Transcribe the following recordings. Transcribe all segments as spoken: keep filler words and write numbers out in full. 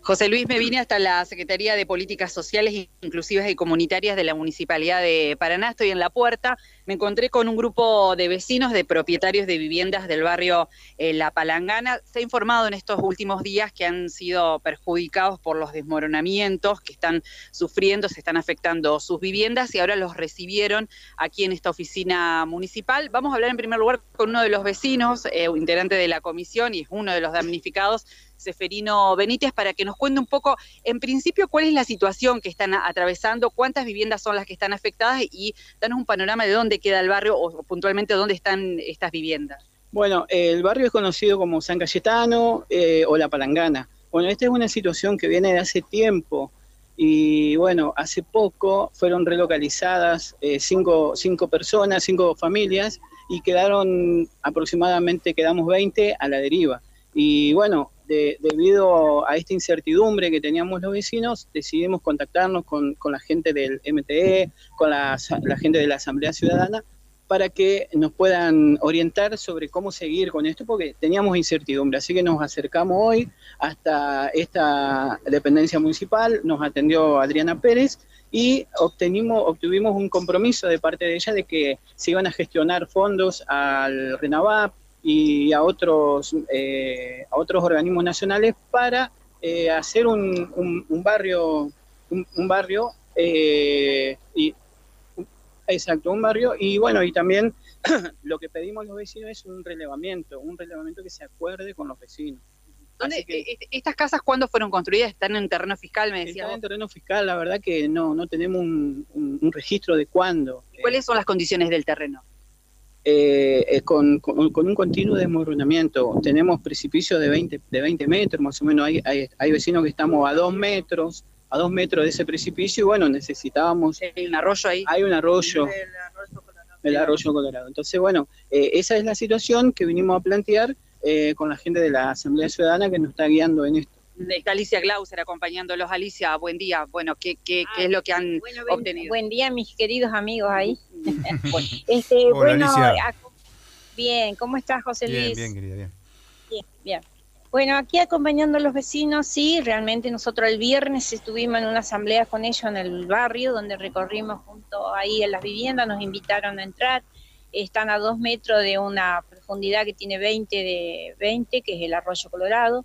José Luis, me vine hasta la Secretaría de Políticas Sociales, Inclusivas y Comunitarias de la Municipalidad de Paraná. Estoy en la puerta, me encontré con un grupo de vecinos, de propietarios de viviendas del barrio eh, La Palangana. Se ha informado en estos últimos días que han sido perjudicados por los desmoronamientos, que están sufriendo, se están afectando sus viviendas y ahora los recibieron aquí en esta oficina municipal. Vamos a hablar en primer lugar con uno de los vecinos, eh, integrante de la comisión y es uno de los damnificados, Seferino Benítez, para que nos cuente un poco, en principio, cuál es la situación que están atravesando, cuántas viviendas son las que están afectadas y danos un panorama de dónde queda el barrio o puntualmente dónde están estas viviendas. Bueno, el barrio es conocido como San Cayetano eh, o La Palangana. Bueno, esta es una situación que viene de hace tiempo y bueno, hace poco fueron relocalizadas eh, cinco, cinco personas, cinco familias y quedaron aproximadamente, quedamos veinte a la deriva. Y bueno, de, debido a esta incertidumbre que teníamos los vecinos, decidimos contactarnos con, con la gente del M T E, con la, la gente de la Asamblea Ciudadana, para que nos puedan orientar sobre cómo seguir con esto, porque teníamos incertidumbre. Así que nos acercamos hoy hasta esta dependencia municipal, nos atendió Adriana Pérez, y obtenimos, obtuvimos un compromiso de parte de ella de que se iban a gestionar fondos al RENAVAP, y a otros, eh, a otros organismos nacionales para eh, hacer un, un, un barrio, un, un barrio, eh, y, exacto, un barrio, y bueno, y también lo que pedimos los vecinos es un relevamiento, un relevamiento que se acuerde con los vecinos. ¿Dónde, que, ¿Estas casas cuándo fueron construidas? ¿Están en terreno fiscal, me decía? Están en terreno fiscal, la verdad que no, no tenemos un, un, un registro de cuándo. ¿Cuáles son las condiciones del terreno? Eh, eh, con, con, con un continuo desmoronamiento. Tenemos precipicios de veinte, de veinte metros, más o menos. Hay, hay, hay vecinos que estamos a dos metros, a dos metros de ese precipicio, y bueno, necesitábamos... ¿Hay un arroyo ahí? Hay un arroyo, el arroyo Colorado. El arroyo Colorado. Entonces, bueno, eh, esa es la situación que vinimos a plantear eh, con la gente de la Asamblea Ciudadana que nos está guiando en esto. Está Alicia Glauser acompañándolos. Alicia, buen día. Bueno, ¿qué, qué, ah, qué es lo que han bueno, obtenido? Buen día, mis queridos amigos ahí. bueno, este, Hola, bueno Alicia. Bien, ¿cómo estás, José Bien, Luis? bien, querida, bien. Bien, bien. Bueno, aquí acompañando a los vecinos, sí, realmente nosotros el viernes estuvimos en una asamblea con ellos en el barrio, donde recorrimos junto ahí en las viviendas, nos invitaron a entrar. Están a dos metros de una profundidad que tiene veinte de veinte, que es el arroyo Colorado.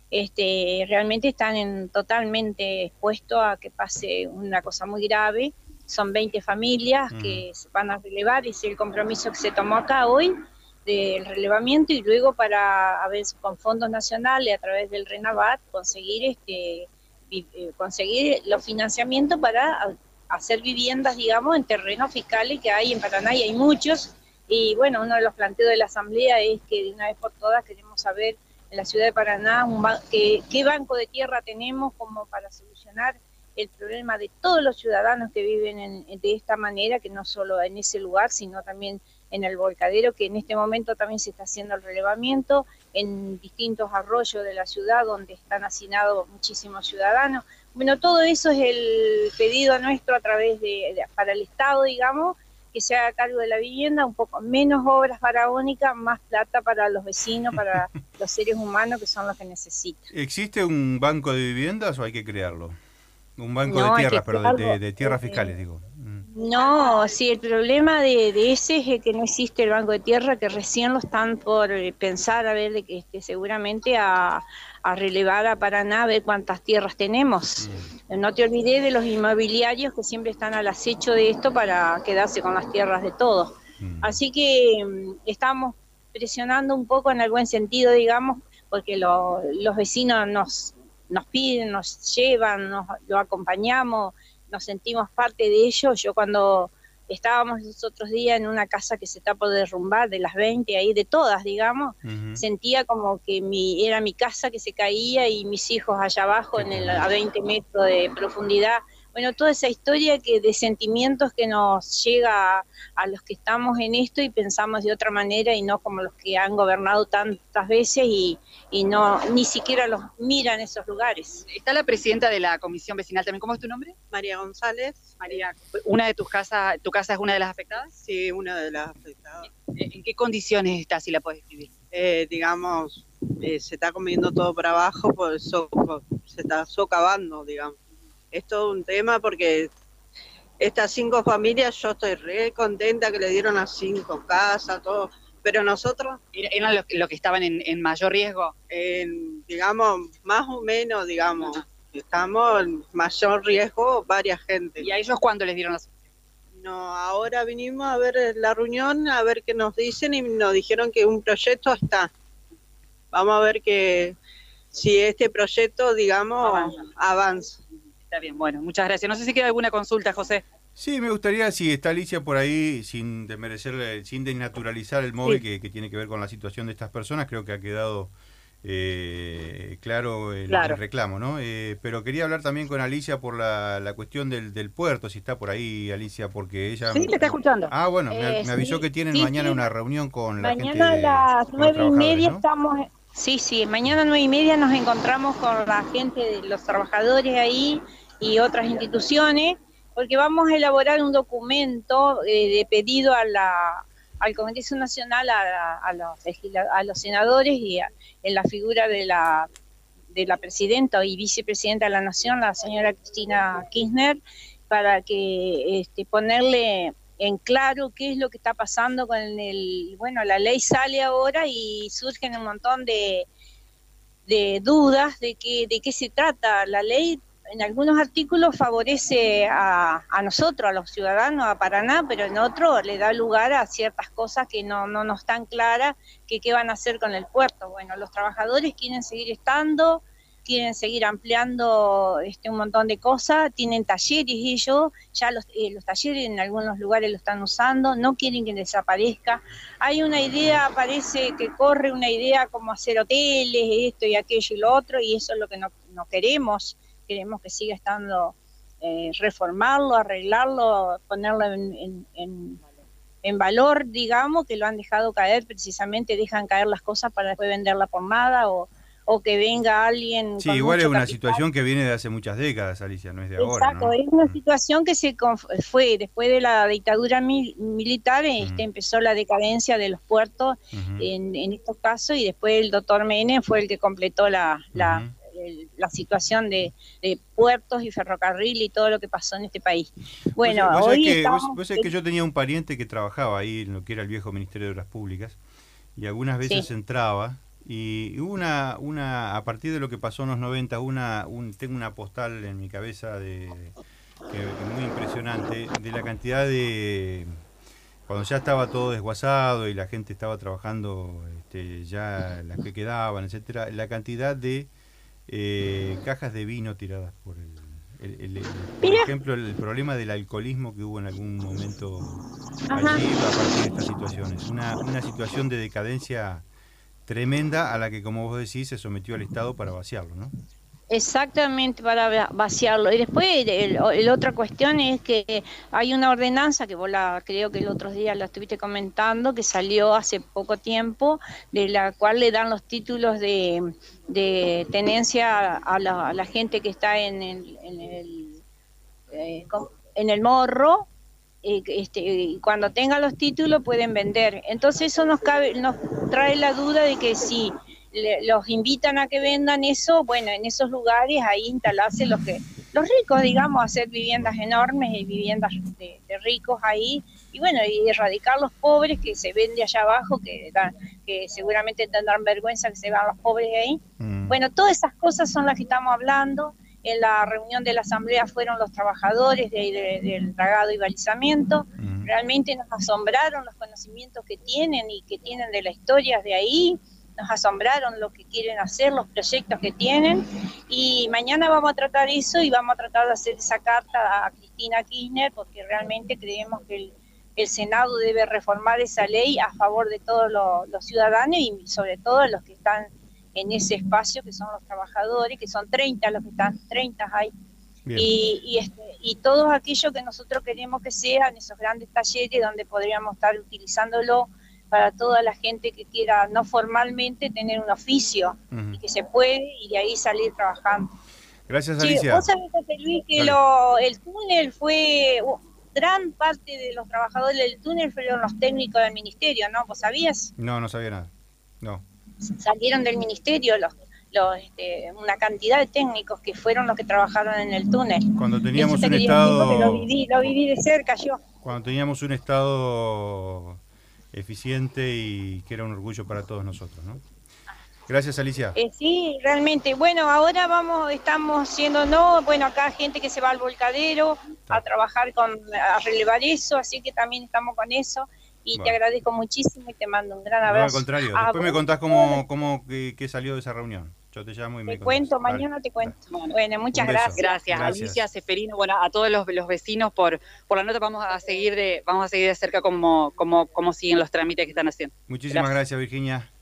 Este, realmente están en, totalmente expuestos a que pase una cosa muy grave. Son veinte familias mm. que se van a relevar, y es el compromiso que se tomó acá hoy del relevamiento, y luego para, a ver, con fondos nacionales a través del RENAVAP conseguir este conseguir los financiamientos para hacer viviendas, digamos, en terrenos fiscales que hay en Paraná, y hay muchos. Y bueno, uno de los planteos de la asamblea es que de una vez por todas queremos saber en la ciudad de Paraná un ba- que, qué banco de tierra tenemos como para solucionar el problema de todos los ciudadanos que viven en, de esta manera, que no solo en ese lugar, sino también en el Volcadero, que en este momento también se está haciendo el relevamiento, en distintos arroyos de la ciudad donde están hacinados muchísimos ciudadanos. Bueno, todo eso es el pedido nuestro a través de, de para el Estado, digamos, que se haga cargo de la vivienda, un poco menos obras faraónicas, más plata para los vecinos, para los seres humanos que son los que necesitan. ¿Existe un banco de viviendas o hay que crearlo? Un banco no, de tierras, pero de, de, de tierras eh, fiscales, digo. Mm. No, sí, el problema de, de ese es que no existe el banco de tierra, que recién lo están por pensar, a ver, de que este, seguramente a, a relevar a Paraná, a ver cuántas tierras tenemos. Mm. No te olvides de los inmobiliarios que siempre están al acecho de esto para quedarse con las tierras de todos. Mm. Así que um, estamos presionando un poco en el buen sentido, digamos, porque lo, los vecinos nos, nos piden, nos llevan, nos lo acompañamos, nos sentimos parte de ello. Yo cuando estábamos los otros días en una casa que se está por derrumbar, de las veinte ahí, de todas, digamos, uh-huh. sentía como que mi, era mi casa que se caía y mis hijos allá abajo en el, a veinte metros de profundidad. Bueno, toda esa historia que de sentimientos que nos llega a, a los que estamos en esto y pensamos de otra manera y no como los que han gobernado tantas veces y, y no ni siquiera los miran esos lugares. Está la presidenta de la comisión vecinal también. ¿Cómo es tu nombre? María González. María, ¿una de tus casas, tu casa es una de las afectadas? Sí, una de las afectadas. ¿En qué condiciones está, si la puedes describir? Eh, digamos, eh, se está comiendo todo para abajo, por eso por, se está socavando, digamos. Es todo un tema porque estas cinco familias, yo estoy re contenta que le dieron las cinco casas, todo, pero nosotros... ¿Eran los lo que estaban en, en mayor riesgo? En, digamos, más o menos, digamos, estamos en mayor riesgo varias gente. ¿Y a ellos cuándo les dieron las...? No, ahora vinimos a ver la reunión, a ver qué nos dicen y nos dijeron que un proyecto está. Vamos a ver que si este proyecto, digamos, avanza. avanza. Está bien, bueno, muchas gracias. No sé si queda alguna consulta, José. Sí, me gustaría, si está Alicia por ahí, sin desmerecer, sin desnaturalizar el móvil, sí, que, que tiene que ver con la situación de estas personas, creo que ha quedado eh, claro, el, claro el reclamo, ¿no? Eh, pero quería hablar también con Alicia por la, la cuestión del, del puerto, si está por ahí, Alicia, porque ella... Sí, te está escuchando. Ah, bueno, me, eh, me avisó sí, que tienen sí, mañana sí. una reunión con la mañana gente... Mañana a las nueve y media, ¿no? Estamos... Sí, sí, mañana a nueve y media nos encontramos con la gente de los trabajadores ahí y otras instituciones, porque vamos a elaborar un documento eh, de pedido a la, al Congreso Nacional, a, a, los, a los senadores y a, en la figura de la, de la presidenta y vicepresidenta de la Nación, la señora Cristina Kirchner, para que este, ponerle en claro qué es lo que está pasando con el... Bueno, la ley sale ahora y surgen un montón de, de dudas de, que, de qué se trata la ley. En algunos artículos favorece a, a nosotros, a los ciudadanos, a Paraná, pero en otros le da lugar a ciertas cosas que no, no nos están claras, que qué van a hacer con el puerto. Bueno, los trabajadores quieren seguir estando, quieren seguir ampliando este, un montón de cosas, tienen talleres ellos, ya los, eh, los talleres en algunos lugares lo están usando, no quieren que desaparezca. Hay una idea, parece que corre una idea como hacer hoteles, esto y aquello y lo otro, y eso es lo que no, no queremos. Queremos que siga estando, eh, reformarlo, arreglarlo, ponerlo en, en, en, en valor, digamos, que lo han dejado caer, precisamente dejan caer las cosas para después venderla por nada, o, o que venga alguien... Sí, con igual mucho es una capital. Situación que viene de hace muchas décadas, Alicia, no es de ahora, Exacto, ¿no? es una situación que se fue después de la dictadura mil, militar, este, Uh-huh. empezó la decadencia de los puertos, Uh-huh. en, en estos casos, y después el doctor Menem fue el que completó la... la Uh-huh. la situación de, de puertos y ferrocarril y todo lo que pasó en este país. Bueno, vos, vos hoy que, estamos... vos, vos sabés que yo tenía un pariente que trabajaba ahí en lo que era el viejo Ministerio de Obras Públicas y algunas veces Sí. entraba y una, una, a partir de lo que pasó en los noventa, una, un, tengo una postal en mi cabeza de, que, que muy impresionante de la cantidad de... Cuando ya estaba todo desguazado y la gente estaba trabajando, este, ya las que quedaban, etcétera, la cantidad de Eh, cajas de vino tiradas por el, el, el, el por ejemplo el problema del alcoholismo que hubo en algún momento Ajá. allí a partir de estas situaciones, una, una situación de decadencia tremenda a la que, como vos decís, se sometió al Estado para vaciarlo, ¿no? Exactamente, para vaciarlo. Y después, el, el otra cuestión es que hay una ordenanza, que vos la, creo que el otro día la estuviste comentando, que salió hace poco tiempo, de la cual le dan los títulos de, de tenencia a la, a la gente que está en el, en el, eh, en el morro, eh, este, y cuando tengan los títulos pueden vender. Entonces eso nos, cabe, nos trae la duda de que si le, los invitan a que vendan eso, bueno, en esos lugares ahí instalarse los que los ricos, digamos, hacer viviendas enormes y viviendas de, de ricos ahí, y bueno, y erradicar los pobres que se ven de allá abajo, que, dan, que seguramente tendrán vergüenza que se vean los pobres de ahí. Mm. Bueno, todas esas cosas son las que estamos hablando. En la reunión de la asamblea fueron los trabajadores de, de, del dragado y balizamiento. Mm. Realmente nos asombraron los conocimientos que tienen y que tienen de la historia de ahí. Nos asombraron lo que quieren hacer, los proyectos que tienen, y mañana vamos a tratar eso y vamos a tratar de hacer esa carta a Cristina Kirchner, porque realmente creemos que el, el Senado debe reformar esa ley a favor de todos los, los ciudadanos y sobre todo los que están en ese espacio, que son los trabajadores, que son treinta los que están, treinta hay, y, y, este, y todos aquellos que nosotros queremos que sean esos grandes talleres donde podríamos estar utilizándolo para toda la gente que quiera no formalmente tener un oficio, uh-huh. y que se puede y de ahí salir trabajando. Gracias, sí, Alicia. Vos sabés, José Luis, que lo, el túnel fue, uh, gran parte de los trabajadores del túnel fueron los técnicos del ministerio, ¿no? ¿Vos sabías? No, no sabía nada, no. Salieron del ministerio los, los, este, una cantidad de técnicos que fueron los que trabajaron en el túnel. Cuando teníamos Eso te un quería estado... decir porque Lo viví, lo viví de cerca yo. Cuando teníamos un estado eficiente y que era un orgullo para todos nosotros, ¿no? Gracias, Alicia. Eh, sí, realmente. Bueno, ahora vamos, estamos siendo, no, bueno, acá gente que se va al volcadero a trabajar con, a relevar eso, así que también estamos con eso. Y bueno, te agradezco muchísimo y te mando un gran abrazo. No, al contrario. Después ah, me contás cómo, cómo qué, qué salió de esa reunión. Yo te llamo y me Te cuento, contás. mañana Dale. te cuento. Bueno, bueno muchas gracias. gracias. Gracias, Alicia, Seferino, bueno, a todos los, los vecinos por, por la nota. Vamos a seguir de, vamos a seguir de cerca cómo, cómo, cómo siguen los trámites que están haciendo. Muchísimas gracias, gracias Virginia.